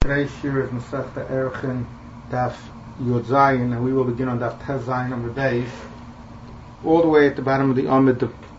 Today's shir is Masechta Erchin Daf Yod Zayin, and we will begin on Daf Tez Zayin number days, all the way at the bottom of the Amid,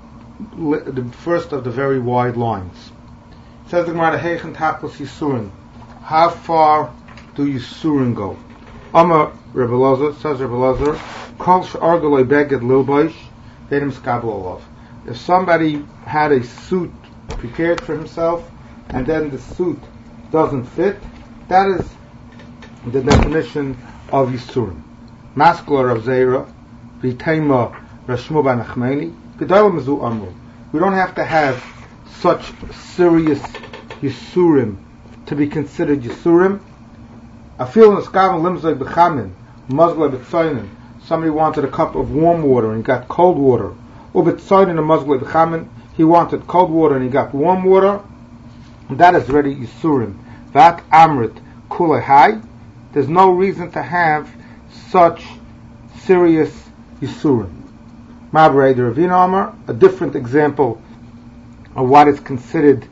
the first of the very wide lines. It says the Gemara, Heichen Takos Yisurin. How far do Yisurin go? Amar Rebbe Lazar, says Rebbe Lazar, Kol She'argaloi Beged Lilboish, Vedim Skabel Olav. If somebody had a suit prepared for himself, and then the suit doesn't fit, that is the definition of Yisurim. Maskler of Zeira, V'teima Rashmu ben Achmeni, Gedalim Mizu Amru. We don't have to have such serious Yisurim to be considered Yisurim. I feel in the Skavan Limzay B'chamin, Muzglay B'tzoynin. Somebody wanted a cup of warm water and he got cold water. Or B'tzoynin and Muzglay B'chamin, he wanted cold water and he got warm water. That is already Yisurim. That Amrit Kulei Hai. There's no reason to have such serious Yisurim. Mabrei the Ravina Amar, a different example of what is considered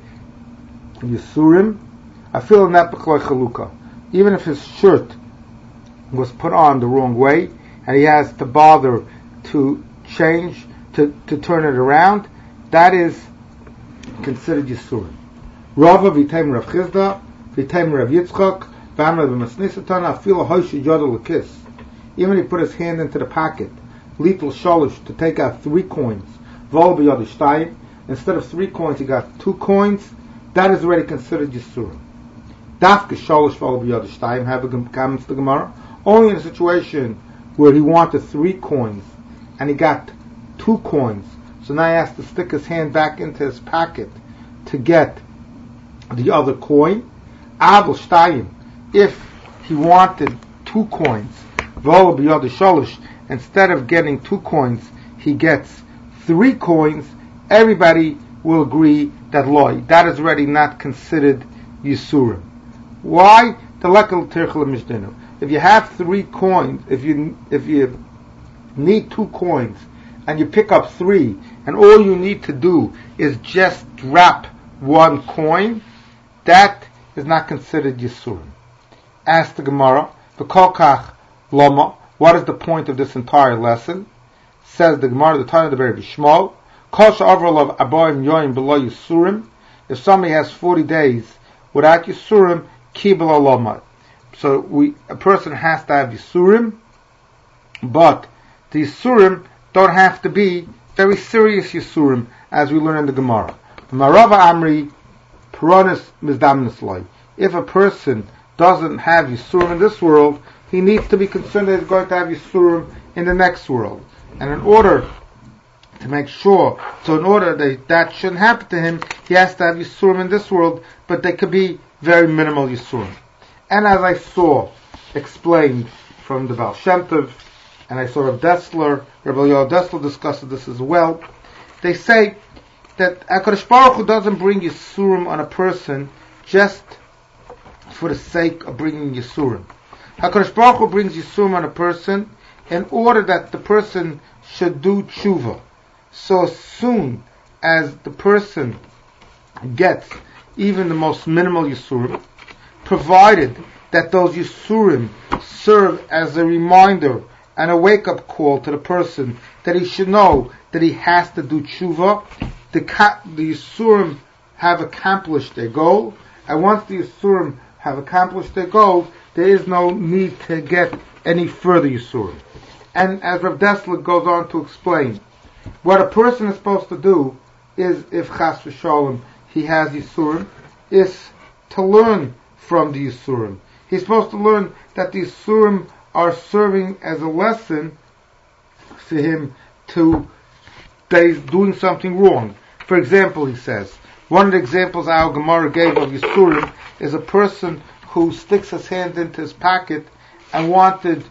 Yisurim. I feel in that B'chloi Chaluka. Even if his shirt was put on the wrong way and he has to bother to change, to turn it around, that is considered Yisurim. Rava v'tayim Rav Chizda, v'tayim Rav Yitzchak, v'amra v'masnisatan, afil hoishi yodel l'kis. Even he put his hand into the pocket, litel sholish, to take out 3 coins, vol b'yod shtayim, instead of 3 coins he got 2 coins, that is already considered Yisurim. Dafke sholish vol b'yod shtayim, have a comments to Gemara, only in a situation where he wanted 3 coins, and he got 2 coins, so now he has to stick his hand back into his pocket to get the other coin. Abel Shtayim, if he wanted 2 coins, Vol b'yod sholish, instead of getting 2 coins, he gets 3 coins, everybody will agree that loy, that is already not considered Yisurim. Why? The lekal tirchel mishdenu. If you have 3 coins, if you need 2 coins, and you pick up 3, and all you need to do is just drop 1 coin, that is not considered Yisurim. Ask the Gemara, V'kolkach lama, what is the point of this entire lesson? Says the Gemara, the time of the Bereshit Shmuel, Kol she'avar abayim yoyim below Yisurim, if somebody has 40 days without Yisurim, kibel lama. So a person has to have Yisurim, but the Yisurim don't have to be very serious Yisurim, as we learn in the Gemara. Marava Amri, Peronis Mizdamnis Loi. If a person doesn't have Yisurim in this world, he needs to be concerned that he's going to have Yisurim in the next world. And in order to make sure, in order that shouldn't happen to him, he has to have Yisurim in this world, but they could be very minimal Yisurim. And as I saw explained from the Baal Shem Tov, and I saw Rabbi Yoel Dessler discussed this as well, they say that HaKadosh Baruch Hu doesn't bring Yisurim on a person just for the sake of bringing Yisurim. HaKadosh Baruch Hu brings Yisurim on a person in order that the person should do tshuva. So soon as the person gets even the most minimal Yisurim, provided that those Yisurim serve as a reminder and a wake-up call to the person that he should know that he has to do tshuva, the Yisurim have accomplished their goal, and once the Yisurim have accomplished their goal, there is no need to get any further Yisurim. And as Rav Dessler goes on to explain, what a person is supposed to do is, if Chas v'Sholem he has Yisurim, is to learn from the Yisurim. He's supposed to learn that the Yisurim are serving as a lesson for him to that he's doing something wrong. For example, he says, one of the examples our Gemara gave of Yisurim is a person who sticks his hand into his pocket and wanted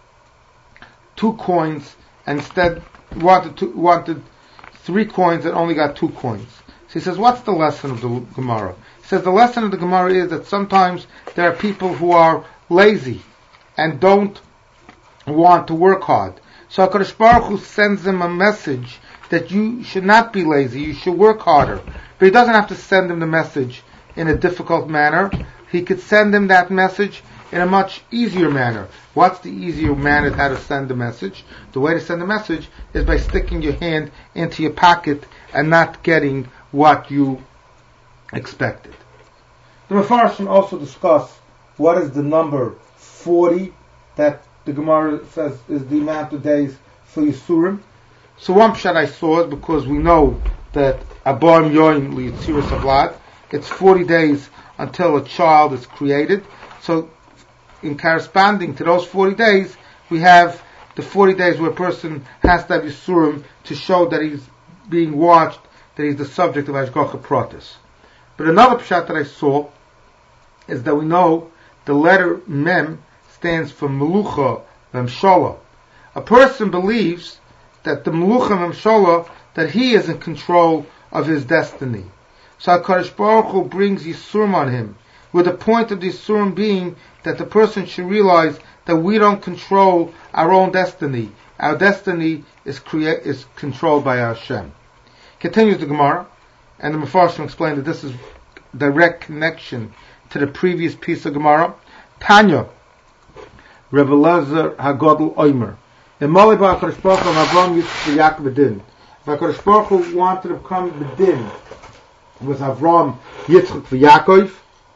2 coins, and instead wanted 3 coins and only got 2 coins. So he says, what's the lesson of the Gemara? He says, the lesson of the Gemara is that sometimes there are people who are lazy and don't want to work hard. So HaKadosh Baruch Hu sends them a message that you should not be lazy, you should work harder. But he doesn't have to send them the message in a difficult manner, he could send him that message in a much easier manner. What's the easier manner how to send the message? The way to send the message is by sticking your hand into your pocket and not getting what you expected. The Mefarshim also discuss what is the number 40 that the Gemara says is the amount of days for Yisurim. So one pshat I saw is because we know that Abayim Yoim Li'Yitziras Havlad, it's 40 days until a child is created. So in corresponding to those 40 days, we have the 40 days where a person has to have Yisurim to show that he's being watched, that he's the subject of Hashgacha Pratis. But another pshat that I saw is that we know the letter Mem stands for Melucha Memshala. A person believes that the Melucha Memshala, that he is in control of his destiny. So HaKadosh Baruch Hu brings Yisurim on him, with the point of the Yisurim being that the person should realize that we don't control our own destiny. Our destiny is controlled by Hashem. Continues the Gemara, and the Mefarshim explained that this is direct connection to the previous piece of Gemara. Tanya, Rebbe Lezer Hagadol Oimer. In Mali Ba HaKadosh Baruch Hu Avram Yitzchak Yaakov Bedin. If HaKadosh Baruch Hu wanted to come Bedin with Avram Yitzchak Yaakov,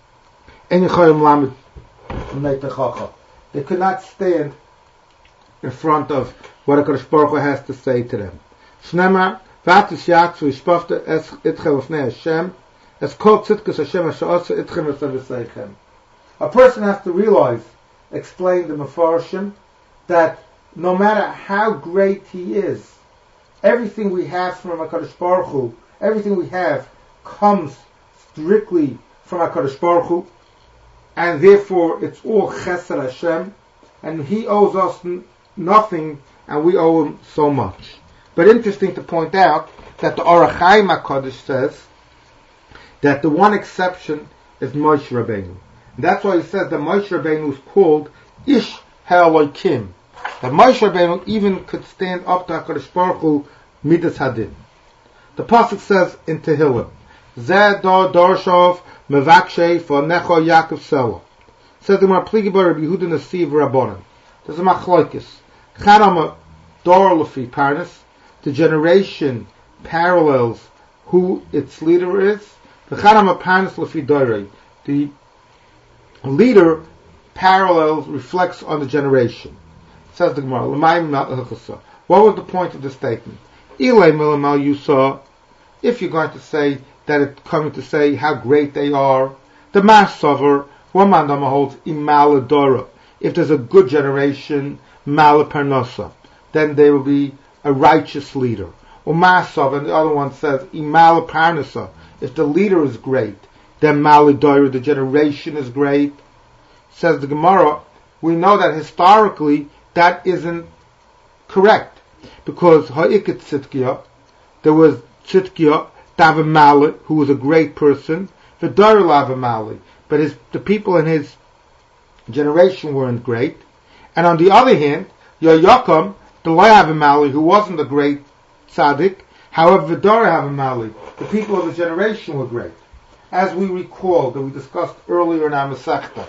En Yichayim Lamed Meitechacha. They could not stand in front of what HaKadosh Baruch Hu has to say to them. Shnemar, Vatis Yatsu Yishpafta Es Itchem Lefnei Hashem, Es Kol Tzidkus Hashem Hasha'asa Itchem V'Seichem. A person has to realize, explain the Mefarshim, that no matter how great he is, everything we have from HaKadosh Baruch Hu, everything we have comes strictly from HaKadosh Baruch Hu, and therefore it's all Chesed Hashem, and He owes us nothing, and we owe Him so much. But interesting to point out that the Orach Chaim HaKadosh says that the one exception is Moshe Rabbeinu. And that's why he says that Moshe Rabbeinu is called Ish HaElokim. That Moshe Rabbeinu even could stand up to HaKadosh Baruch Hu Midas Hadin. The Pasuk says in Tehillim, Zeh Dor Dorshov Mevakshe for Necho Yaakov Sela. Says the Gemara Pligi Bar Rabbi Yehuda Nasiv Rabbanan. There's a machlokes. Charama Dor Lefi Parnas. The generation parallels who its leader is. The Charama Parnas Lefi Dorei. The leader parallels, reflects on the generation. Says the Gemara, what was the point of the statement? If you're going to say that it's coming to say how great they are, the Masavar, one man holds Imala Dora. If there's a good generation, Mala Parnasa, then they will be a righteous leader. Or Masav, and the other one says Imala Parnasa. If the leader is great, then Mala Dora, the generation is great. Says the Gemara, we know that historically that isn't correct. Because Ha'ikit Tzidkiya, there was Tzidkiya, Davamali, who was a great person, V'dar Lavamali, but the people in his generation weren't great. And on the other hand, Yoyakam, the Lavamali, who wasn't a great tzaddik, however, V'dar Havamali, the people of the generation were great. As we recall, that we discussed earlier in our Masechta,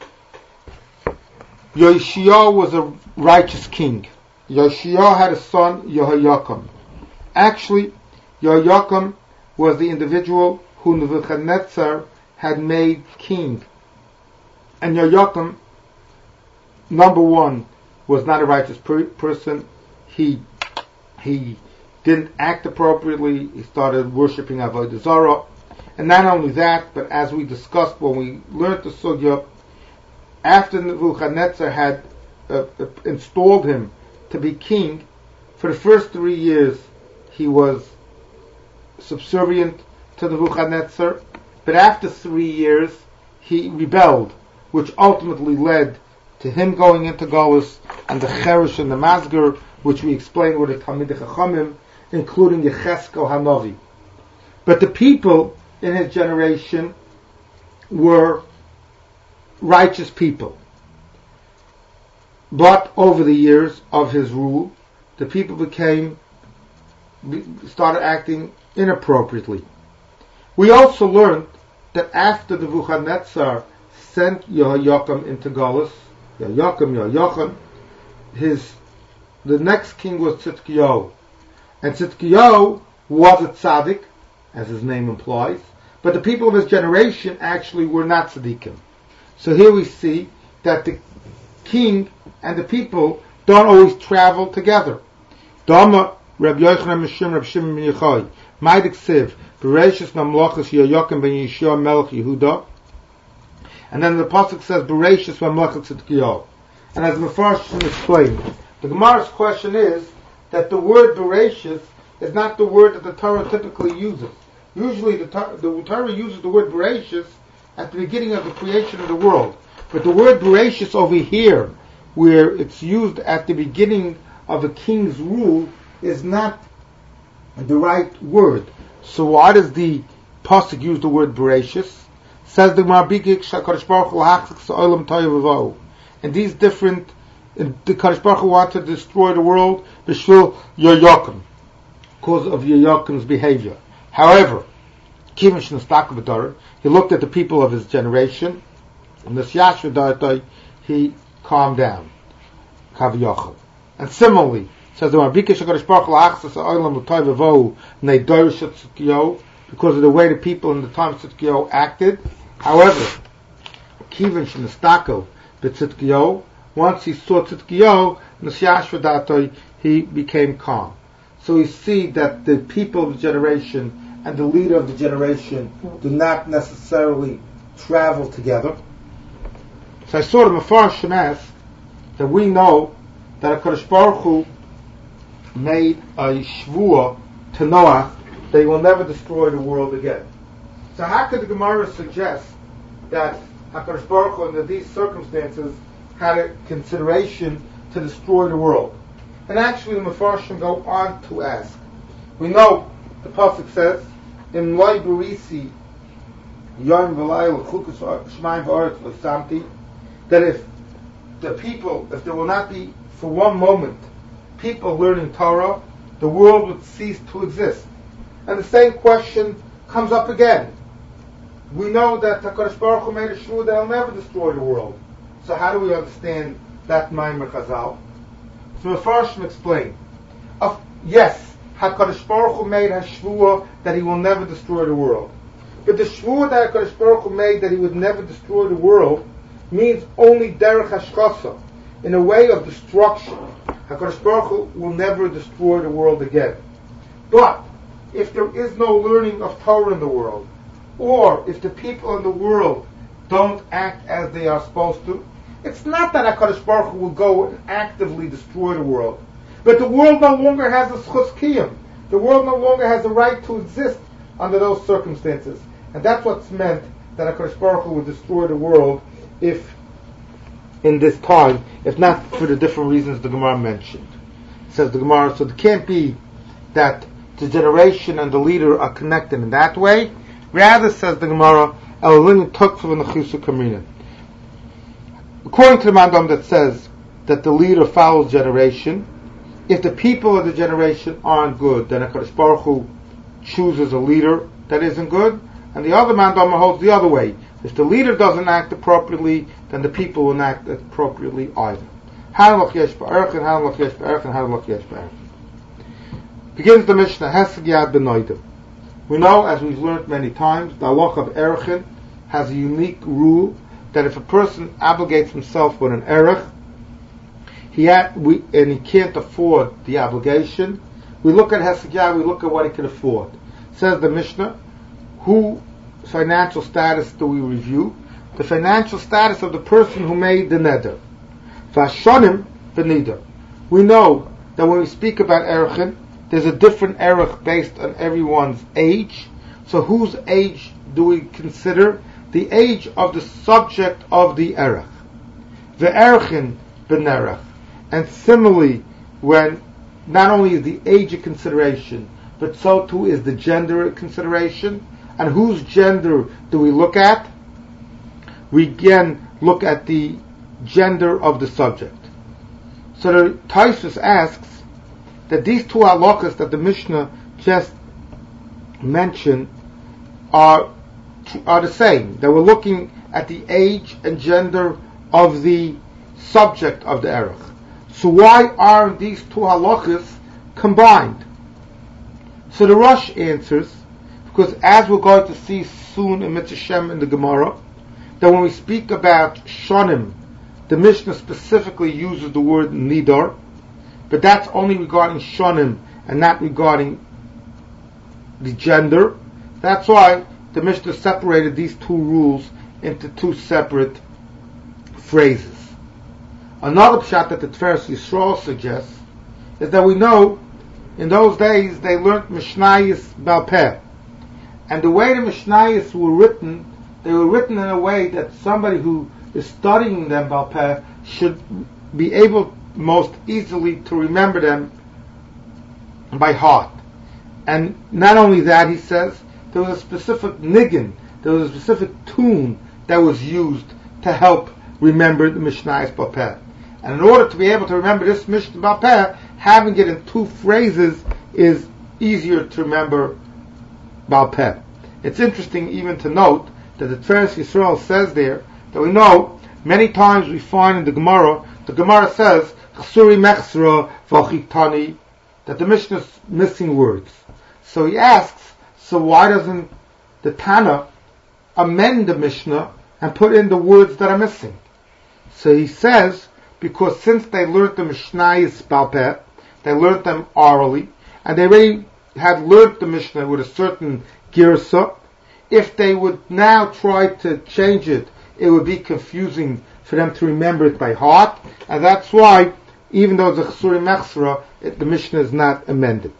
Yoshia was a righteous king. Yoshia had a son, Yehoiakim. Actually, Yehoiakim was the individual who Nebuchadnezzar had made king. And Yehoiakim, number one, was not a righteous person. He didn't act appropriately. He started worshipping Avodah Zarah. And not only that, but as we discussed when we learned the Sugya, after Nebuchadnezzar had installed him to be king, for the first 3 years he was subservient to Nebuchadnezzar, but after 3 years he rebelled, which ultimately led to him going into Golus and the Cheresh and the Masger, which we explained were the Talmidei Chachamim, including Yecheskel Hanavi. But the people in his generation were righteous people. But over the years of his rule, the people started acting inappropriately. We also learned that after Nebuchadnezzar sent Yehoiakim into Galus. Yehoiakim, the next king was Tzidkiyahu. And Tzidkiyahu was a tzaddik, as his name implies, but the people of his generation actually were not tzaddikim. So here we see that the king and the people don't always travel together. Dama Reb Yochanan Mishim Reb Shimon ben Yochai Maidik Siv Bereshis Mamlachas Yehoiakim ben Yeshua Melech Yehuda. And then the pasuk says Bereshis Mamlachas Tzidkiyahu. And as the Mefarshim explained, the Gemara's question is that the word Bereshis is not the word that the Torah typically uses. Usually the Torah uses the word Bereshis at the beginning of the creation of the world. But the word Bereshis over here, where it's used at the beginning of a king's rule, is not the right word. So why does the pasuk use the word Bereshis? Says the Gemara, and these different, the Kadosh Baruch Hu wanted to destroy the world b'shvil Yehoiakim, because of Yehoiakim's behavior. However, he looked at the people of his generation, and the he calmed down. And similarly, says the because of the way the people in the time of Tzidkiyahu acted. However, once he saw Tzidkiyahu, he became calm. So we see that the people of the generation and the leader of the generation do not necessarily travel together. So I saw the Mefarshim ask that we know that HaKadosh Baruch Hu made a shvuah to Noach that he will never destroy the world again. So how could the Gemara suggest that HaKadosh Baruch Hu under these circumstances had a consideration to destroy the world? And actually the Mefarshim go on to ask. We know the pasuk says, "In loy berisi yom v'layil chukas shmayim v'aretz v'samti," that if there will not be for one moment people learning Torah, the world would cease to exist. And the same question comes up again. We know that HaKadosh Baruch Hu made a shvuah that he'll never destroy the world. So how do we understand that Maimer Chazal? So the Mefarshim explain. Yes, HaKadosh Baruch Hu made a shvuah that he will never destroy the world. But the shvuah that HaKadosh Baruch Hu made that he would never destroy the world means only derech hashkasa, in a way of destruction. HaKadosh Baruch Hu will never destroy the world again. But if there is no learning of Torah in the world, or if the people in the world don't act as they are supposed to, it's not that HaKadosh Baruch Hu will go and actively destroy the world, but the world no longer has a schus kiyum. The world no longer has a right to exist under those circumstances. And that's what's meant that HaKadosh Baruch Hu would destroy the world if in this time, if not for the different reasons the Gemara mentioned. Says the Gemara, so it can't be that the generation and the leader are connected in that way. Rather, says the Gemara, according to the Mandam that says that the leader follows generation, if the people of the generation aren't good, then HaKadosh Baruch Hu chooses a leader that isn't good, and the other Mandam holds the other way. If the leader doesn't act appropriately, then the people will not act appropriately either. Begins the Mishnah, Hesed Yad B'Noidim. We know, as we've learned many times, the halach of Erechin has a unique rule that if a person obligates himself with an Erech, and he can't afford the obligation, we look at Hesed Yad, we look at what he can afford. Says the Mishnah, whose financial status do we review? The financial status of the person who made the neder. Vashonim v'neder. We know that when we speak about Erechin, there's a different erech based on everyone's age. So whose age do we consider? The age of the subject of the erech. The erechin b'nerech. And similarly, when not only is the age a consideration, but so too is the gender a consideration. And whose gender do we look at? We again look at the gender of the subject. So the Taisus asks that these two halachas that the Mishnah just mentioned are the same. That we're looking at the age and gender of the subject of the erech. So why aren't these two halachas combined? So the Rosh answers, because as we're going to see soon in Mitzvah Shem in the Gemara, that when we speak about shonim, the Mishnah specifically uses the word nidar, but that's only regarding shonim and not regarding the gender. That's why the Mishnah separated these two rules into two separate phrases. Another pshat that the Tiferes Yisrael suggests is that we know in those days they learned Mishnayos Baal Peh, and the way the Mishnayos were written, they were written in a way that somebody who is studying them Baal Peh should be able most easily to remember them by heart. And not only that, he says, there was a specific niggin, there was a specific tune that was used to help remember the Mishnayos Baal Peh. And in order to be able to remember this Mishnah Baal Peh, having it in two phrases is easier to remember Baal Peh. It's interesting even to note that the Tiferes Yisrael says there that we know many times we find in the Gemara says Chsuri Mechsra V'Chitani, that the Mishnah is missing words. So he asks, so why doesn't the Tana amend the Mishnah and put in the words that are missing? So he says, because since they learned the Mishnayos Baal Peh, they learned them orally, and they already had learned the Mishnah with a certain girsa, if they would now try to change it, it would be confusing for them to remember it by heart, and that's why, even though it's a Chsuri Mechsra, the Mishnah is not amended.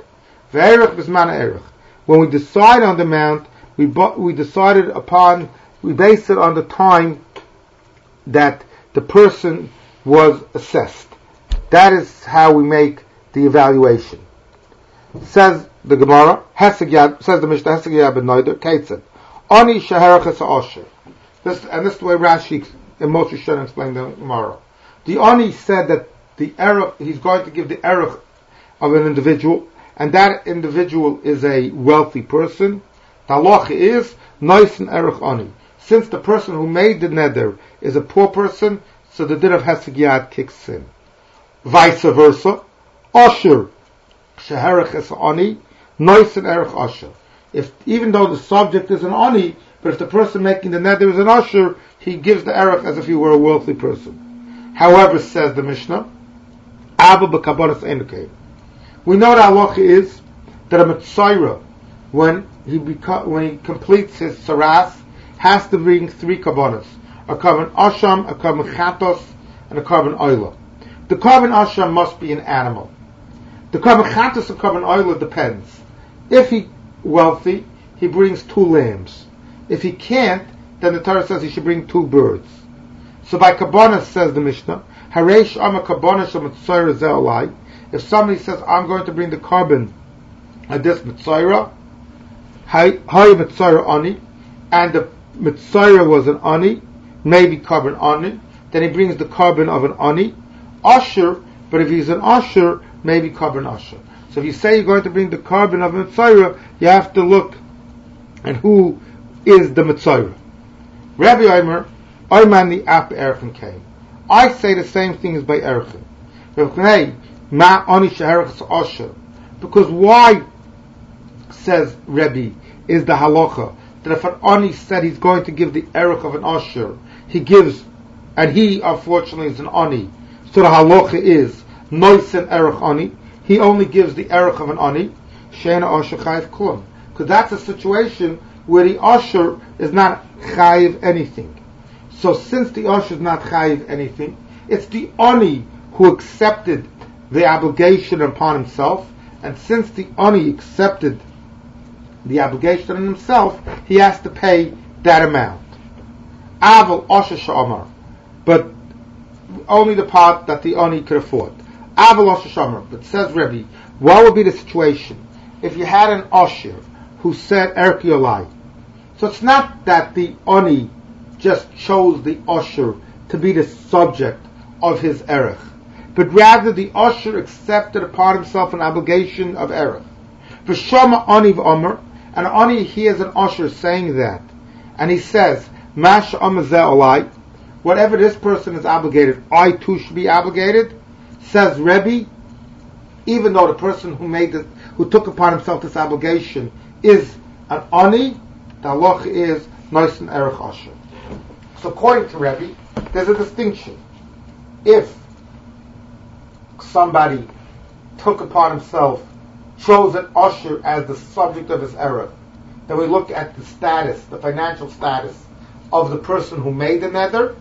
When we decide on the amount, we base it on the time that the person was assessed. That is how we make the evaluation. Says the Gemara, says the Mishnah, Heseg Yad ben Noider, Keitzad, Ani sheherachas ha'osher. This is the way Rashi and Moshe Shen explained the Gemara. The Ani said that the erech, he's going to give the erech of an individual, and that individual is a wealthy person. The halacha is Noisen erech Ani. Since the person who made the neder is a poor person, so the din of Heseg Yad kicks in. Vice versa, Osher sheherachas Ani, Noisen erech Osher. If even though the subject is an Ani, but if the person making the neder is an Osher, he gives the erech as if he were a wealthy person. However, says the Mishnah, Abba b'kabonis enukein. We know the halacha is that a Mitzayra, when he completes his saras, has to bring three kabbanas: a carbon asham, a carbon chatos, and a carbon oila. The carbon asham must be an animal. The carbon chatos and carbon oila depends. If he's wealthy, he brings 2 lambs. If he can't, then the Torah says he should bring 2 birds. So by kabbanas, says the Mishnah, hareish ama kabbanas mitzayra ze'olai. If somebody says, I'm going to bring the carbon of this mitzayra, hay mitzayra ani, and the mitzayra was an ani, maybe carbon ani, then he brings the carbon of an ani, asher, but if he's an asher, maybe carbon asher. So if you say you're going to bring the carbon of a mitzayra, you have to look at who is the mitzayra. Rabbi Omer, Oyman the ap erchen came. I say the same thing as by erchen. Because why, says Rebbe, is the halacha that if an ani said he's going to give the erech of an asher, he gives, and he unfortunately is an ani, so the halacha is noisen erech ani, he only gives the erech of an ani, she'ena asher chayiv klum, because that's a situation where the asher is not chayiv anything. So since the asher is not chayiv anything, it's the ani who accepted the obligation upon himself, and since the ani accepted the obligation on himself, he has to pay that amount. Aval asher sha'amar, but only the part that the ani could afford. Aval asher sha'amar, but says Rebbe, what would be the situation if you had an asher who said erki olai? So it's not that the ani just chose the asher to be the subject of his erech, but rather the usher accepted upon himself an obligation of erech. V'shama ani v'omer, and ani hears an usher saying that, and he says, Mash amazeh olai, whatever this person is obligated, I too should be obligated, says Rebbe, even though the person who took upon himself this obligation is an ani, the halacha is noisen erech asher. So according to Rebbe, there's a distinction. If somebody took upon himself, chose an usher as the subject of his erech, then we look at the status, the financial status of the person who made the neder,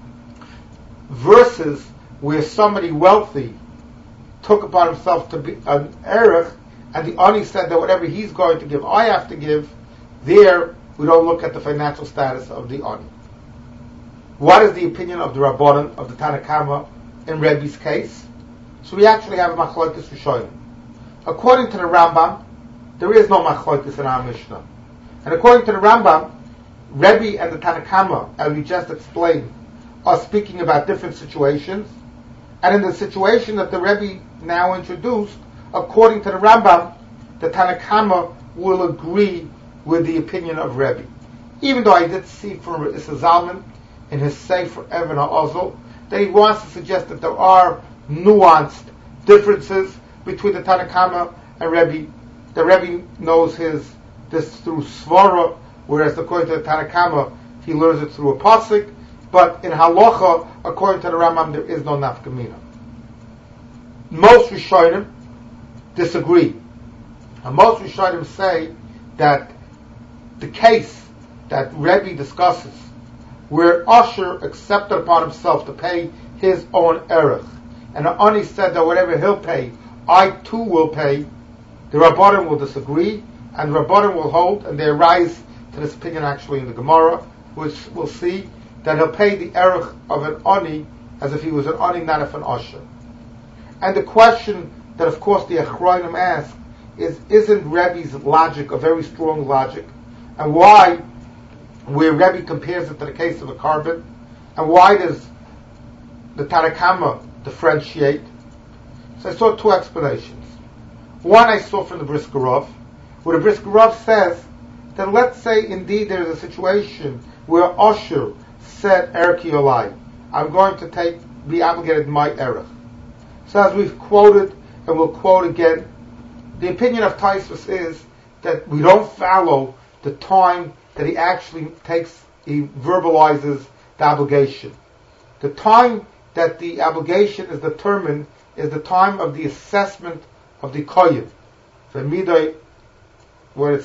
versus where somebody wealthy took upon himself to be an erech, and the ani said that whatever he's going to give, I have to give. There, we don't look at the financial status of the ani. What is the opinion of the Rabbanan, of the Tanakama, in Rebbe's case? So we actually have a machlokes rishonim. According to the Rambam, there is no machlokes in our Mishnah. And according to the Rambam, Rebbe and the Tanakama, as we just explained, are speaking about different situations. And in the situation that the Rebbe now introduced, according to the Rambam, the Tanakama will agree with the opinion of Rebbe. Even though I did see from Issa Zalman in his Sefer Even HaOzel that he wants to suggest that there are nuanced differences between the Tanakama and Rebbe. The Rebbe knows this through Svara, whereas according to the Tanakama, he learns it through a pasuk. But in halacha, according to the Rambam, there is no nafkamina. Most Rishonim disagree. And most Rishonim say that the case that Rebbe discusses, where Usher accepted upon himself to pay his own erech, and the ani said that whatever he'll pay, I too will pay, the Rabbanim will disagree, and the Rabbanim will hold, and they rise to this opinion actually in the Gemara, which we'll see that he'll pay the erech of an ani as if he was an ani, not of an Usher. And the question that of course the Achronim ask is, isn't Rebbe's logic a very strong logic? And why, where Rebbe compares it to the case of a carbon, and why does the Tanakama differentiate? So I saw two explanations. One I saw from the Brisker Rav, where the Brisker Rav says that let's say indeed there is a situation where Usher said Erki Olai, I'm going to be obligated to my erech. So as we've quoted, and we'll quote again, the opinion of Tosfos is that we don't follow the time that he actually he verbalizes the obligation. The time that the obligation is determined is the time of the assessment of the kohen. The midday, when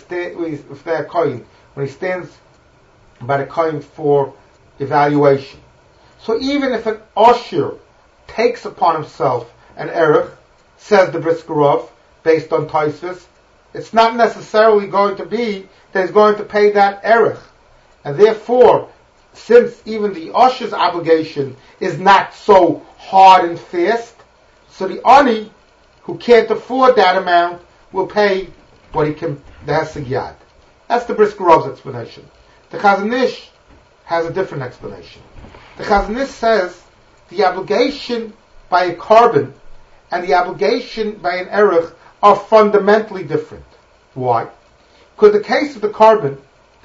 he stands by the kohen for evaluation. So even if an usher takes upon himself an erech, says the Brisker Rav, based on Tosfos, it's not necessarily going to be that he's going to pay that erech. And therefore, since even the usher's obligation is not so hard and fast, so the ani, who can't afford that amount, will pay what he can, the heseg yad. That's the Brisker Rav's explanation. The Chazon Ish has a different explanation. The Chazon Ish says the obligation by a carbon and the obligation by an erech are fundamentally different. Why? Because the case of the carbon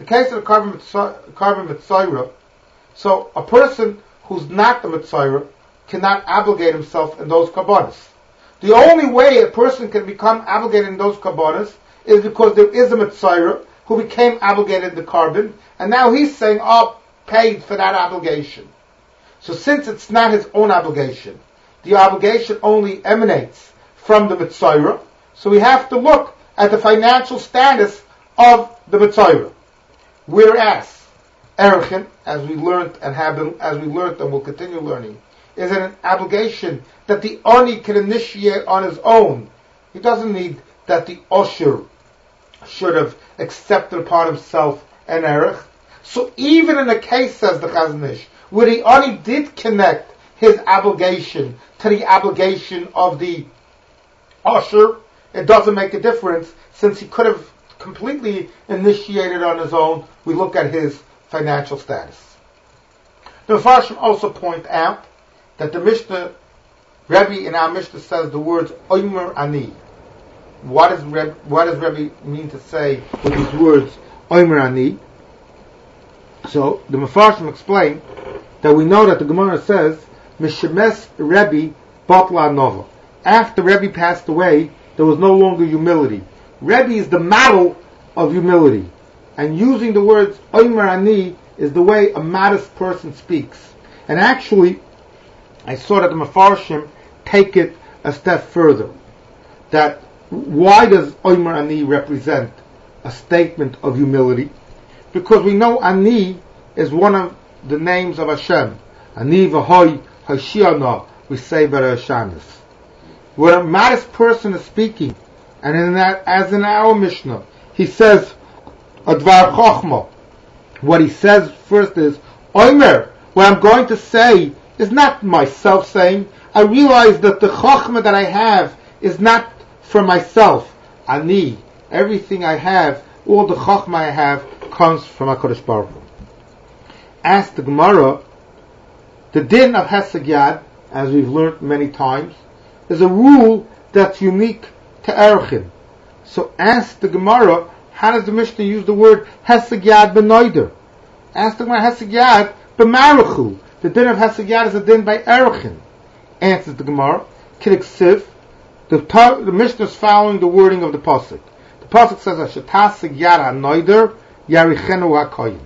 mitzayra, so a person who's not the mitzayra cannot obligate himself in those karbanos. The only way a person can become obligated in those karbanos is because there is a mitzayra who became obligated in the carbon, and now he's saying, paid for that obligation. So since it's not his own obligation, the obligation only emanates from the mitzayra, so we have to look at the financial status of the mitzayra. Whereas Erechin, as we learned and will continue learning, is an obligation that the ani can initiate on his own. He doesn't need that the usher should have accepted upon himself an erech. So even in a case, says the Chazon Ish, where the ani did connect his obligation to the obligation of the usher, it doesn't make a difference, since he could have completely initiated on his own. We look at his financial status. The Mefarshim also point out that the Mishnah, Rebbe in our Mishnah says the words Omer Ani. What does Rebbe mean to say with these words Omer Ani? So the Mefarshim explain that we know that the Gemara says, Mishemes Rebbe Batla Nova. After Rebbe passed away, there was no longer humility. Rebbe is the model of humility. And using the words Omer Ani is the way a modest person speaks. And actually, I saw that the Mefarshim take it a step further. That why does Omer Ani represent a statement of humility? Because we know Ani is one of the names of Hashem. Ani v'hoi Hashiana, we say Berashanis. When a modest person is speaking, and in that, as in our Mishnah, he says, Advar Chochma. What he says first is, Omer, what I'm going to say is not myself saying. I realize that the Chochma that I have is not for myself. Ani, everything I have, all the Chochma I have, comes from HaKadosh Baruch Hu. Ask the Gemara, the din of Hesed Yad, as we've learned many times, is a rule that's unique to Erchin. So ask the Gemara, how does the Mishnah use the word Hesed Yad b'noider? Ask the Gemara, Hesed Yad b'marachu. The din of Hesed Yad is a din by Erchin. Answers the Gemara, Kidiksiv, the Mishnah is following the wording of the Pasuk. The Pasuk says, Hashatasig Yad ha'noider, Yarichenu ha'koyin.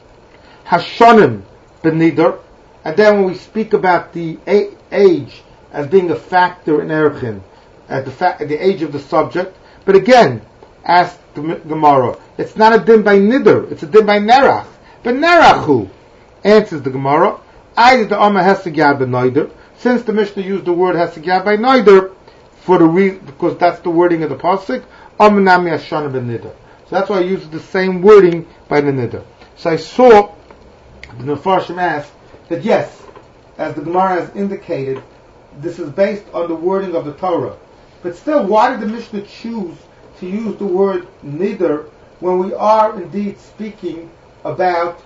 Hashonim b'nider. And then when we speak about the age as being a factor in Erchin, at the age of the subject, but again, ask the Gemara, it's not a din by nidr, it's a din by nerach. But nerachu, answers the Gemara, either the Amma Hesed Yad b'noider, since the Mishnah used the word Hesed Yad by noider, for the reason, because that's the wording of the pasuk, Amma nami Hashonim b'nider. So that's why I used the same wording by the nidr. So I saw the Mefarshim asked that yes, as the Gemara has indicated, this is based on the wording of the Torah. But still, why did the Mishnah choose to use the word nidr when we are indeed speaking about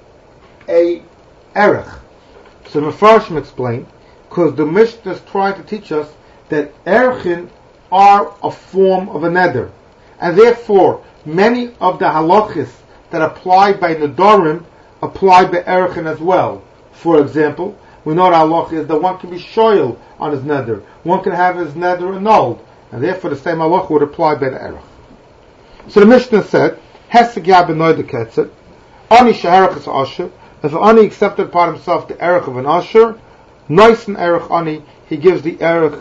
a erech? So the Mefarshim explained, because the Mishnah is trying to teach us that erechin are a form of a neder. And therefore, many of the halachis that apply by nedarim apply by erechin as well. For example, we know the halach is that one can be shoyal on his neder. One can have his neder annulled. And therefore the same halach would apply by the erech. So the Mishnah said, Hesed Yad b'noider ketzer, Ani she'erech is asher, if Ani accepted upon himself the erech of an asher, Noisen erech Ani, he gives the erech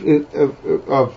of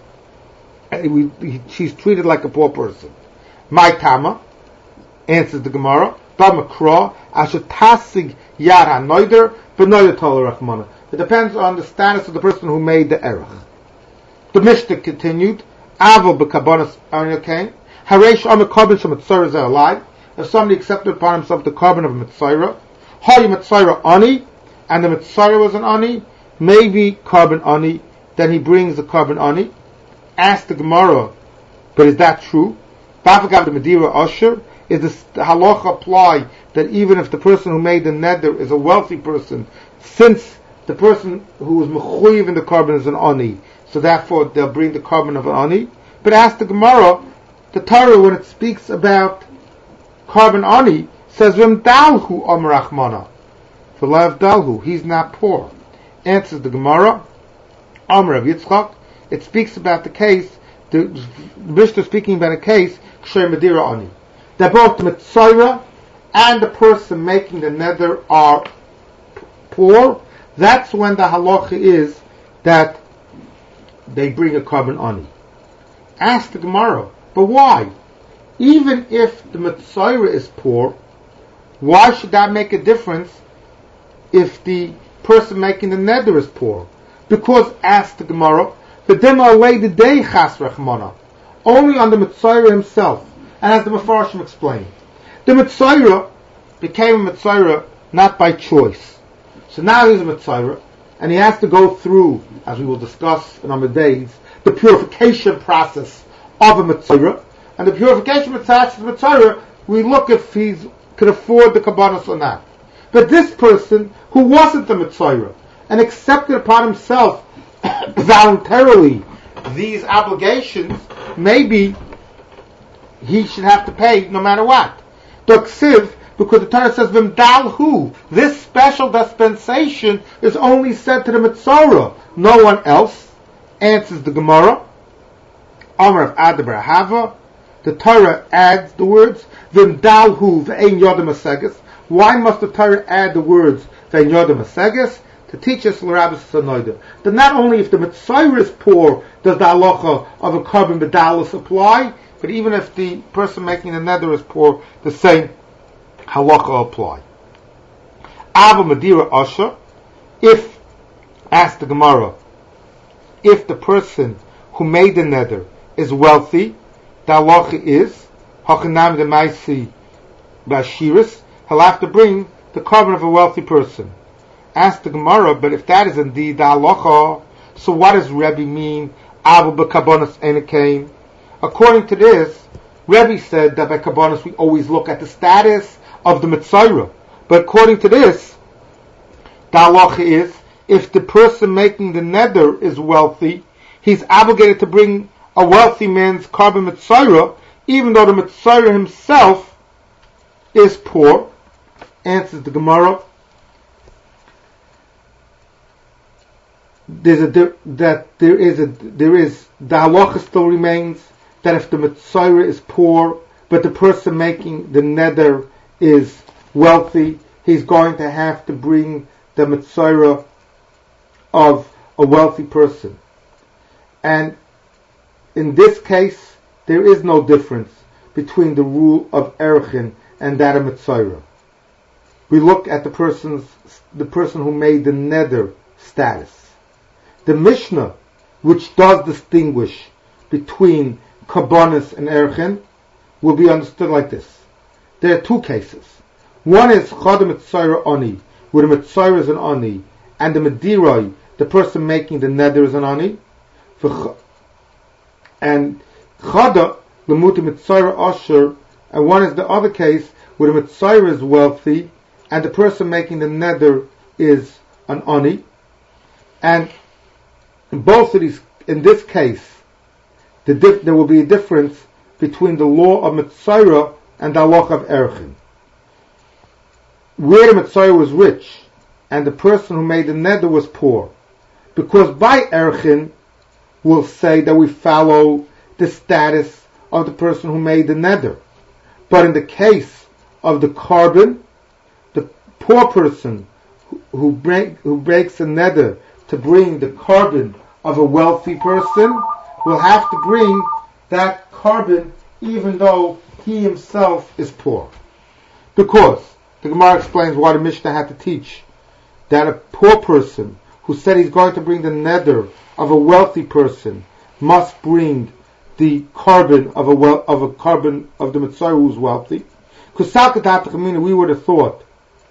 she's treated like a poor person. My Tama, answers the Gemara, B'makra, Asher Tasig Yad HaNoider, B'noider Tol Rachmana. It depends on the status of the person who made the erech. The Mishnah continued, Aval b'kabonas Arnyokain, Haresh Amar Korban Shematzorah Zeh alive. If somebody accepted upon himself the carbon of Mitzorah, Hari Mitzorah Ani, and the Mitzorah was an Ani, maybe carbon Ani, then he brings the carbon Ani. Ask the Gemara, but is that true? Bafagav the Medira Asher, is the halacha apply that even if the person who made the neder is a wealthy person, since the person who is mechuyev in the carbon is an Ani, so therefore they'll bring the carbon of an Ani? But ask the Gemara, the Torah, when it speaks about carbon Ani, says Vim Dalhu Amar Achmana. For Lav Dalhu, he's not poor. Answers the Gemara, Amar of Yitzchak, it speaks about the case, the Mishnah speaking about a case, Ksher Medira Ani, that both the Mitzorah and the person making the neder are poor. That's when the halacha is that they bring a carbon Ani. Ask the Gemara, but why? Even if the Mitzorah is poor, why should that make a difference if the person making the neder is poor? Because, ask the Gemara, only on the Mitzorah himself. And as the Mefarshim explained, the Mitzorah became a Mitzorah not by choice. So now he's a Mitzorah, and he has to go through, as we will discuss in our days, the purification process of a Mitzorah. And the purification process of the Mitzorah, we look if he could afford the Kabbalah or not. But this person, who wasn't the Mitzorah, and accepted upon himself voluntarily these obligations, maybe he should have to pay no matter what. The Ksiv, Because the Torah says, V'mdalhu, this special dispensation is only said to the Mitzorah, no one else. Answers the Gemara. Amar of Adabar Hava. The Torah adds the words, V'mdalhu v'ein yodam aseges. Why must the Torah add the words, v'ein yodam aseges? To teach us l'Rabbis Sanoida that not only if the Mitzorah is poor does the halacha of a carbon bedalus apply, but even if the person making the neder is poor, the same halacha apply. Ava Madira Asher, if, ask the Gemara, if the person who made the neder is wealthy, the halacha is hachanam de maisi bashiris, he'll have to bring the carbon of a wealthy person. Ask the Gemara, but if that is indeed the halacha, so what does Rebbe mean? Abu b'kabonis enekain. According to this, Rebbe said that by kabonis we always look at the status of the Mitzorah. But according to this, the halacha is if the person making the neder is wealthy, he's obligated to bring a wealthy man's carbon Mitzorah, even though the Mitzorah himself is poor. Answers the Gemara. The halacha still remains that if the Mitzorah is poor, but the person making the neder is wealthy, he's going to have to bring the Mitzorah of a wealthy person. And in this case, there is no difference between the rule of Erchin and that of Mitzorah. We look at the person who made the neder status. The Mishnah, which does distinguish between Kabbanis and Erchin, will be understood like this. There are two cases. One is Chada Mitzorah Ani, where the Mitzorah is an Ani, and the Mediroi, the person making the neder, is an Ani. And Chada, Lemuti Mitzorah Asher, and one is the other case, where the Mitzorah is wealthy, and the person making the neder is an Ani. And in both of these, in this case, there will be a difference between the law of Mitzorah and the halacha of Erchin. Where the Mitzorah was rich and the person who made the neder was poor, because by Erchin we'll say that we follow the status of the person who made the neder. But in the case of the carbon, the poor person who breaks a neder to bring the carbon of a wealthy person will have to bring that carbon even though he himself is poor. Because the Gemara explains why the Mishnah had to teach that a poor person who said he's going to bring the neder of a wealthy person must bring the carbon of a carbon of the Mitzorah who's wealthy. Because we would have thought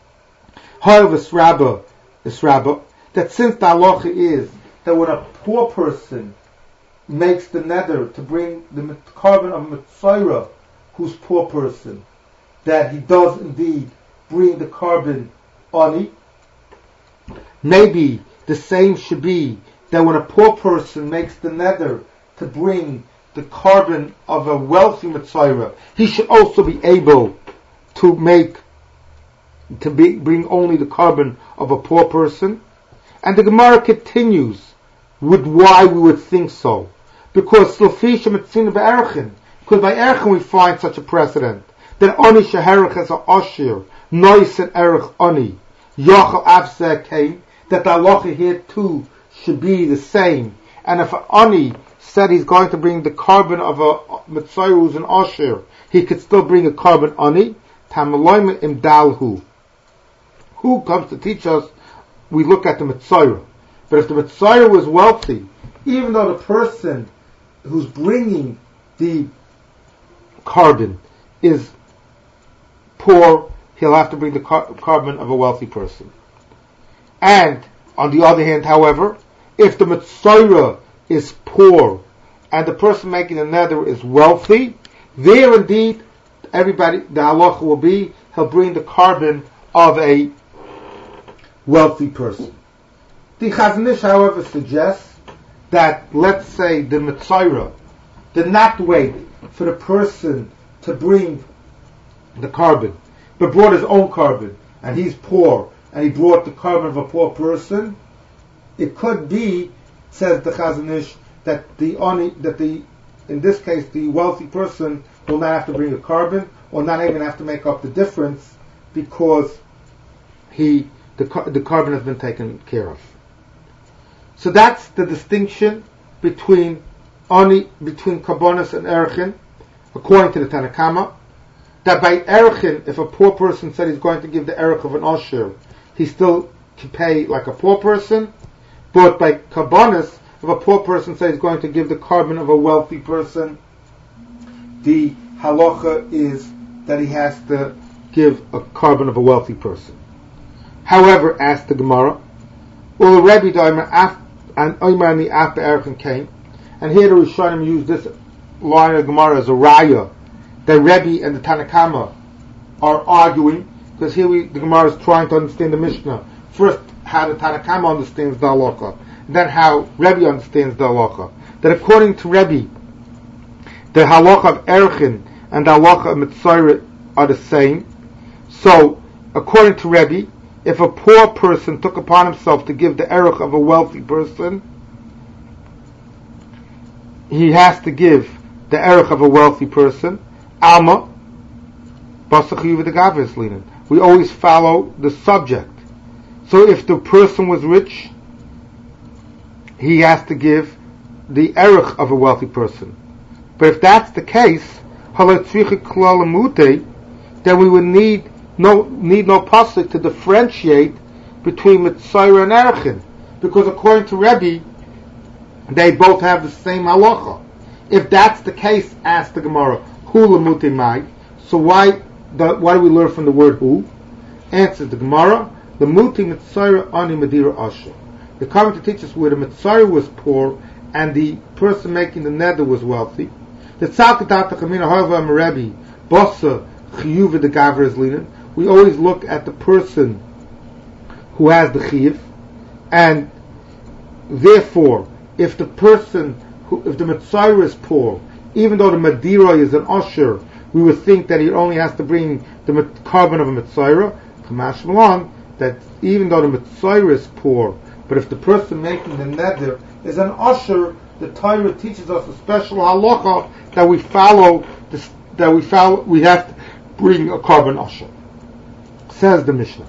that since the halacha is that when a poor person makes the neder to bring the carbon of Mitzorah who's poor person, that he does indeed bring the carbon Ani. Maybe the same should be that when a poor person makes the neder to bring the carbon of a wealthy Mitzorah, he should also be able to bring only the carbon of a poor person. And the Gemara continues with why we would think so. Because by Erchin we find such a precedent that Ani sheherich as a Ashir, Nois and Erich Ani, Yochel Avzeh came, that the halacha here too should be the same. And if Ani said he's going to bring the carbon of a Mitzorah who's an Ashir, he could still bring a carbon Ani. Tamaloim imdalhu. Who comes to teach us? We look at the Mitzorah. But if the Mitzorah was wealthy, even though the person who's bringing the carbon is poor, he'll have to bring the carbon of a wealthy person. And on the other hand, however, if the Mitzorah is poor and the person making the neder is wealthy, there indeed the halacha will be he'll bring the carbon of a wealthy person. The Chazon Ish, however, suggests that, let's say, the Mitzorah did not wait for the person to bring the carbon. but brought his own carbon, and he's poor, and he brought the carbon of a poor person, it could be, says the Chazon Ish, that in this case the wealthy person will not have to bring a carbon, or not even have to make up the difference, because the carbon has been taken care of. So that's the distinction between Karbonos and Erchin, according to the Tanna Kama, that by Erchin, if a poor person said he's going to give the Erech of an Osher, he still can pay like a poor person, but by Karbonos, if a poor person says he's going to give the carbon of a wealthy person, the halacha is that he has to give a carbon of a wealthy person. However, asked the Gemara, well, the Rebbe Daimer and Oimani after Erchin came, and here the Rishonim use this line of Gemara as a raya that Rebbe and the Tanna Kama are arguing, because here the Gemara is trying to understand the Mishnah. First, how the Tanna Kama understands the halacha, and then how Rebbe understands the halacha. That according to Rebbe, the halacha of Erchin and the halacha of Mitzayra are the same. So, according to Rebbe, if a poor person took upon himself to give the erech of a wealthy person, he has to give the erech of a wealthy person. Alma, we always follow the subject. So if the person was rich, he has to give the erech of a wealthy person. But if that's the case, then we would need no pasuk to differentiate between Mitzayra and Erchin, because according to Rebbe, they both have the same halacha. If that's the case, ask the Gemara, Hu lemute mai? So why do we learn from the word who? Answers the Gemara, lemute Mitzayra ani medira asher. The comment teaches where the Mitzayra was poor and the person making the neder was wealthy. The tzalkatat chamina however Rebbe bossa chiyuv the gaver is linen. We always look at the person who has the chiyuv, and therefore, if the Mitzayra is poor, even though the Madira is an Osher, we would think that he only has to bring the carbon of a Mitzayra. Kamash Malon, that even though the Mitzayra is poor, but if the person making the neder is an Osher, the Torah teaches us a special halacha that we have to bring a carbon Osher. Says the Mishnah,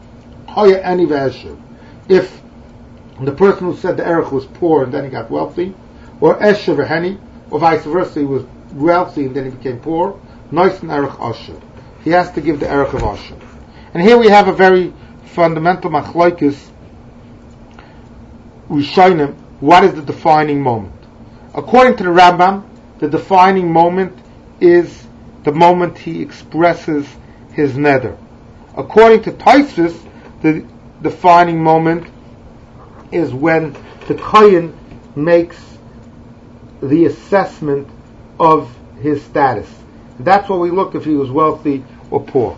if the person who said the erech was poor and then he got wealthy, or esher v'heni, or vice versa, he was wealthy and then he became poor, noisen erech asher, he has to give the erech of asher. And here we have a very fundamental machlokes Rishonim. What is the defining moment? According to the Rambam, the defining moment is the moment he expresses his neder. According to Tosfos, the defining moment is when the Kohen makes the assessment of his status. That's what we look if he was wealthy or poor.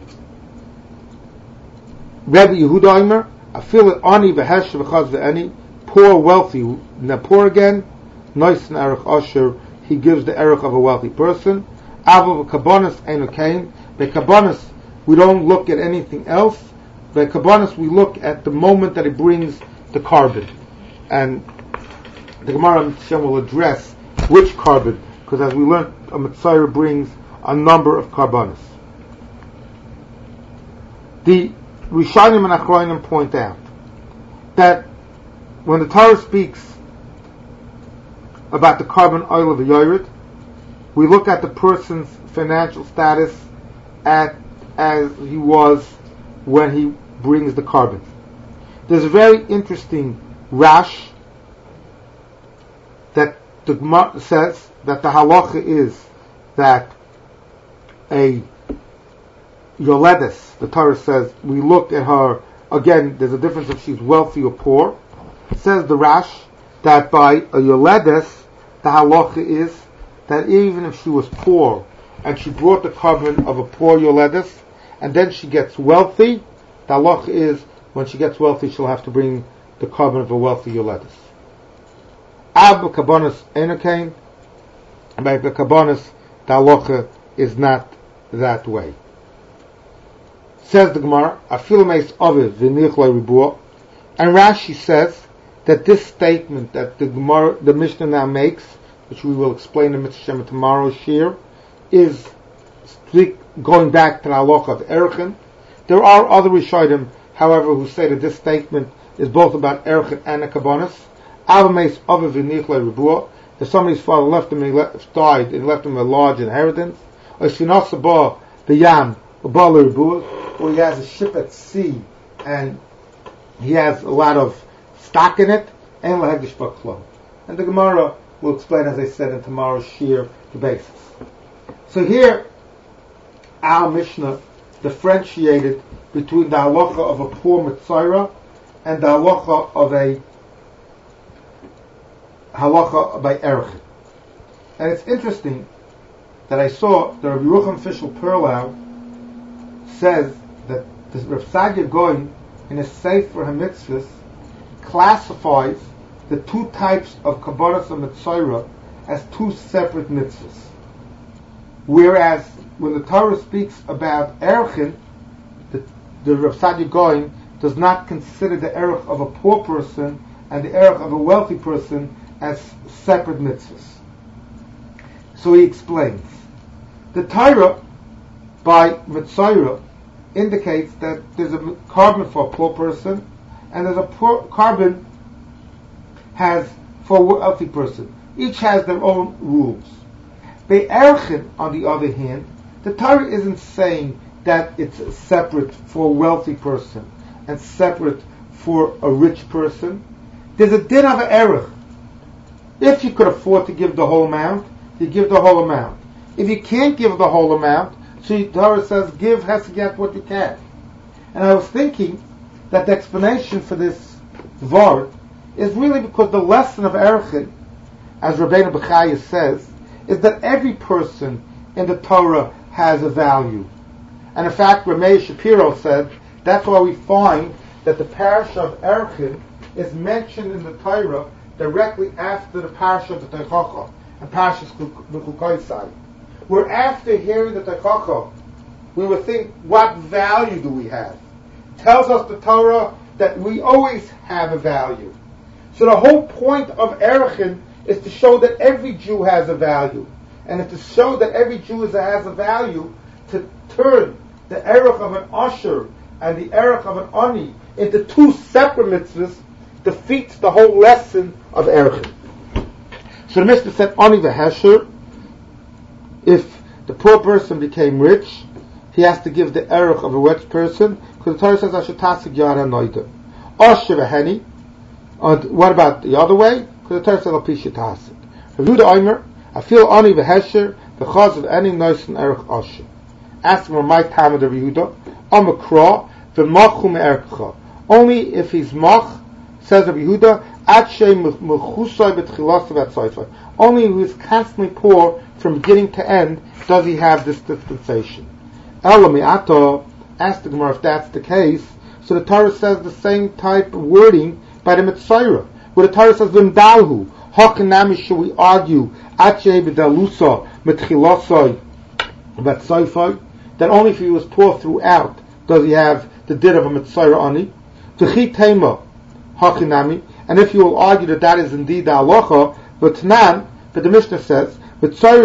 Rebbe Yehuda Omer, afil ani v'hesh v'chaz v'ani, poor, wealthy, now poor again, noisen erech asher, he gives the erech of a wealthy person. Avo v'kabonis einu kain, be'kabonis we don't look at anything else. Be'kabonis we look at the moment that he brings the carbon. And the Gemara will address which carbon, because as we learned, a Mitzayra brings a number of carbonis. The Rishonim and Achronim point out that when the Torah speaks about the carbon oil of a yored, we look at the person's financial status as he was when he brings the carbon. There's a very interesting Rash that the Gemara says that the halacha is that a yoledes, the Torah says, we look at her, again, there's a difference if she's wealthy or poor. It says the Rash that by a yoledes, the halacha is that even if she was poor and she brought the carbon of a poor yoledes and then she gets wealthy, the halacha is when she gets wealthy she'll have to bring the carbon of a wealthy yoledes. Ab kabonis enokain, and by the kabonis the halacha is not that way. Says the Gemara, Afilu meis aviv v'niach le'ribua, and Rashi says that this statement that the Mishnah now makes, which we will explain in Mitzvah tomorrow's shir, is going back to the halacha of Erchin. There are other Rishonim, however, who say that this statement is both about Erchin and a Kabbanis. Ava meis aviv v'niach le'ribua, if somebody's father left him and he died and left him a large inheritance, or Sfinasa ba b'yam ba le'ribua, or he has a ship at sea and he has a lot of stock in it, and lahegdish baklo. And the Gemara will explain, as I said in tomorrow's shir, the basis. So here, our Mishnah differentiated between the halacha of a poor mitzayra and the halacha of a halacha by Erchin. And it's interesting that I saw that Rabbi Yerucham Fishel Perlau says that the Rav Sadia Goin in his Sefer HaMitzvahs classifies the two types of Kabbalas and Mitzayra as two separate mitzvahs. Whereas when the Torah speaks about Erchin, the Rav Sadia Goin does not consider the Erech of a poor person and the Erech of a wealthy person as separate mitzvahs. So he explains. The Torah by Mitzayra indicates that there's a carbon for a poor person and there's a carbon has for a wealthy person. Each has their own rules. Bei Erchin, on the other hand, the Torah isn't saying that it's separate for a wealthy person and separate for a rich person. There's a din of an erech. If you could afford to give the whole amount, you give the whole amount. If you can't give the whole amount, so the Torah says, give has to get what you can. And I was thinking that the explanation for this vart is really because the lesson of Erchin, as Rabbeinu Bechaya says, is that every person in the Torah has a value. And in fact, Ramey Shapiro said, that's why we find that the parasha of Erchin is mentioned in the Torah directly after the parasha of the Teichacha and parashas Chukaisai. Where after hearing the Teichacha, we would think, what value do we have? Tells us the Torah that we always have a value. So the whole point of Erchin is to show that every Jew has a value. And if to show that every Jew has a value, to turn the Erech of an Asher and the Erech of an Ani into two separate mitzvahs defeats the whole lesson of Erchin. So the Mishnah said, Ani v'hesher, if the poor person became rich, he has to give the Erech of a rich person, because the Torah says, Ashetasik yara noida. Asher v'heni, what about the other way? Because the Torah says, Al-Pisha Tasik. Rav Yehuda Omer, I feel Ani v'hesher, the chaz of any noisen Erech Asher. Ask him, my time of the Yehuda, Amakra, v'machu me'erkecha. Only if he's mach, says Rabbi Yehuda, only who is constantly poor from beginning to end does he have this dispensation. Ask the Gemara if that's the case. So the Torah says the same type of wording by the Mitzayra, where the Torah says V'mdalhu, Hakanami, should we argue that only if he was poor throughout does he have the din of a Mitzayra ani? And if you will argue that that is indeed the halacha, but the Mishnah says, if the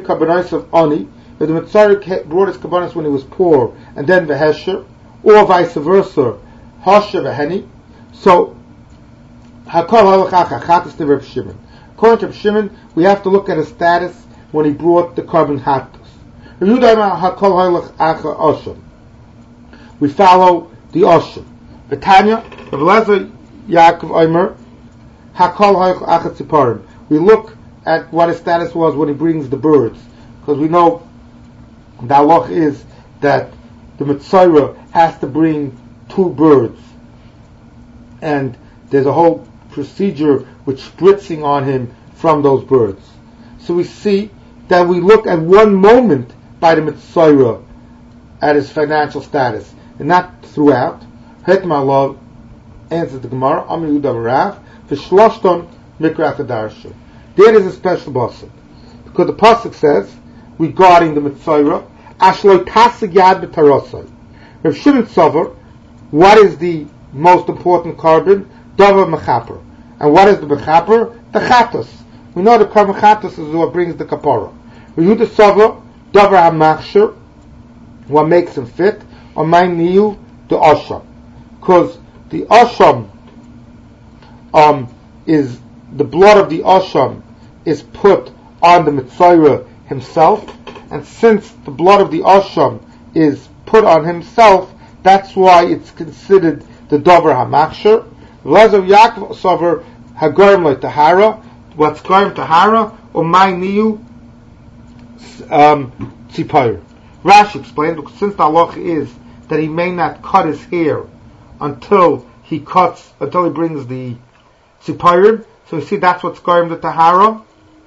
Mitzayra brought his kabbanis when he was poor, and then v'hesher, or vice versa, hasher v'heni, so according to Reb Shimon, we have to look at his status when he brought the carbon hatus. We follow the Oshim. Betanya, Rabbi Yaakov Omer, Hakol Ha'ach Tziparim. We look at what his status was when he brings the birds, because we know the halach is that the Mitzayra has to bring 2 birds, and there's a whole procedure with spritzing on him from those birds. So we see that we look at one moment by the Mitzayra at his financial status, and not throughout. Hetma love answers the Gemara, Amir Yudav Rav, V'shloshton Mikra Chadarsha. There is a special pasuk, because the pasuk says regarding the Mitzayra, Ashloi Tasig Yad B'Tarosai. Rav Shimon Sover, what is the most important carbon? Davar mechaper. And what is the mechaper? The chatos. We know the carbon chatos is what brings the kapara. Rav Yehuda Sover, davar hamachsher, what makes him fit, or my niyu, the asham. Because the asham is the blood of the asham is put on the Mitzayra himself, and since the blood of the asham is put on himself, that's why it's considered the davar hamachsher. Lezer Yaakov Sover hagorim le tahara. What's gorim tahara? Or my niyu tzipayr. Rashi explained, because since the halacha is that he may not cut his hair until he brings the tzipayr. So you see, that's what's gorim the tahara.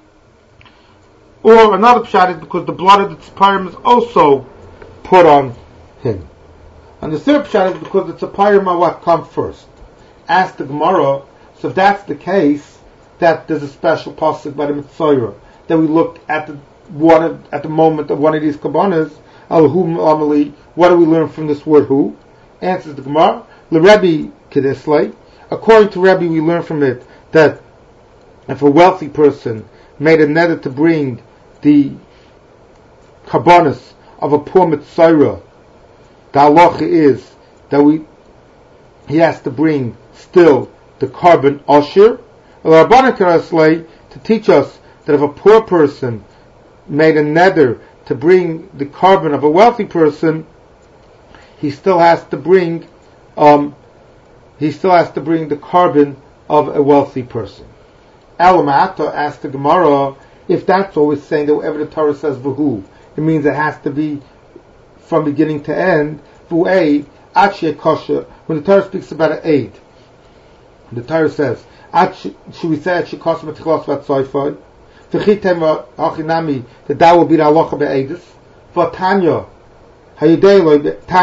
Or another pshat is because the blood of the tzipayr is also put on him. And the third pshat is because the tzipayr are what come first. Ask the Gemara, so if that's the case, that there's a special pasuk by the Mitzayra, that we look at the moment of one of these kabbanas, al-hum amali, what do we learn from this word who? Answers the Gemara, l'Rebbe Kedeslei. According to Rebbe, we learn from it that if a wealthy person made a neder to bring the kabbanas of a poor Mitzayra, the halacha is that he has to bring still the carbon osher. To teach us that if a poor person made a neder to bring the carbon of a wealthy person, he still has to bring the carbon of a wealthy person. Alamata asked the Gemara, if that's always saying that whenever the Torah says v'hu, it means it has to be from beginning to end. V'u'eid, actually kosher. When the Torah speaks about an aid, the Torah says, should we say she cost metichlos vatzoifod? V'chitem hachinami, that will be the halacha be'edus. V'tanya, hayidei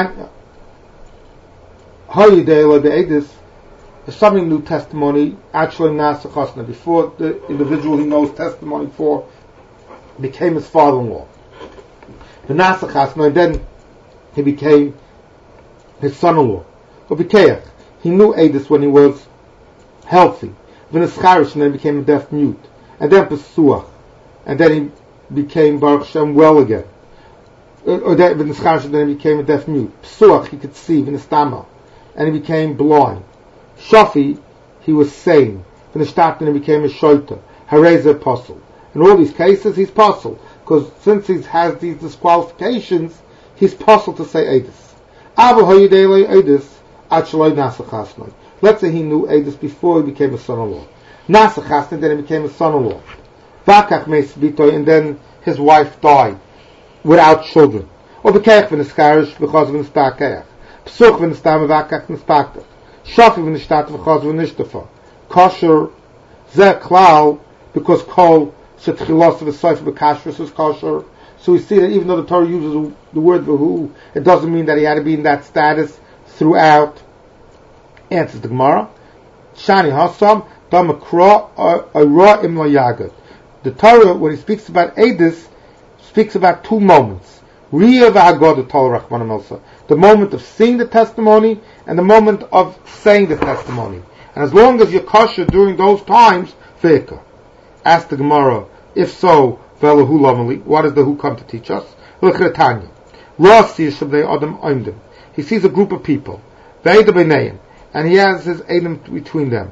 lo be'edus, there's something new testimony, actually nasa chosna, before the individual he knows testimony for became his father-in-law. The nasa chosna, and then he became his son-in-law. V'bikeach, he knew edus when he was healthy. V'nescharish, and then he became a deaf mute. And then pesuach, and then he became Baruch Hashem well again. V'nescharish, and then he became a deaf mute. Pesuach, he could see, v'nestama, and he became blind. Shafi, he was sane. V'neshtat, and he became a shoita. Hareza apostle. In all these cases, he's apostle, because since he has these disqualifications, he's apostle to say edus. Ava hayidei edus, achaloi nasachasnoi. Let's say he knew edus before he became a son-in-law. Nasachasnoi, then he became a son-in-law. Vakach meis bitoy, and then his wife died without children. Or bekeach v'neskarish because of v'nespakeach. Psuch v'nestam vakach v'nespakach. Shafi v'neshtat v'chaz v'nishtafa. Kosher zeh klal, because kol shetchilos v'soif v'kashrus is kosher. So we see that even though the Torah uses the word v'hu, it doesn't mean that he had to be in that status throughout. Answers the Gemara. Shani hasam damakra ayra im lo yagad. The Torah, when he speaks about edus, speaks about two moments. Riyah v'hagod Torah Rachman Amelsa. The moment of seeing the testimony and the moment of saying the testimony. And as long as you're kosher during those times, ve'ika. Ask the Gemara, if so, ve'lahu lamali, what does the who come to teach us? L'chretanya. Rasi shabdei adam oimdim. He sees a group of people. Ve'eda b'neim. And he has his edim between them.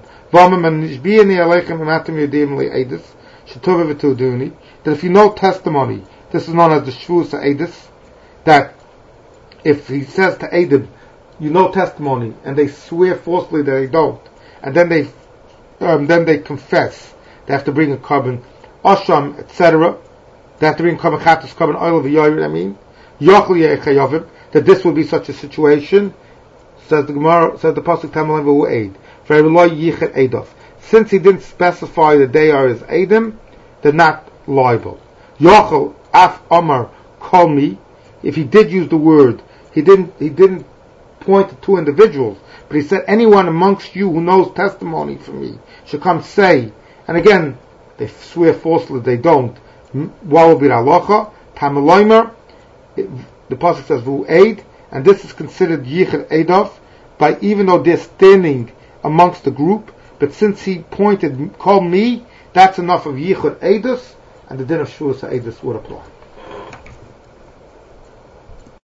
That if you know testimony, this is known as the Shvus Edis, that if he says to Edim, you know testimony, and they swear falsely that they don't, and then they confess, they have to bring a carbon Asham, etc. They have to bring carbon Chatas, carbon oil of Yoyim, that this will be such a situation. Says the Gemara, says the pasuk Tamalem v'hu eid. V'reloi yichet eidof. Since he didn't specify that they are his eidim, they're not liable. Yochel af Omar call me. If he did use the word, he didn't point to two individuals, but he said anyone amongst you who knows testimony from me should come say. And again, they swear falsely they don't. What will be the halacha? Tamaloimer. The pasuk says v'hu eid. and this is considered Yichud Eidov, by even though they're standing amongst the group, but since he pointed, called me, that's enough of Yichud Eidus, and the din of Shuas Eidus would apply.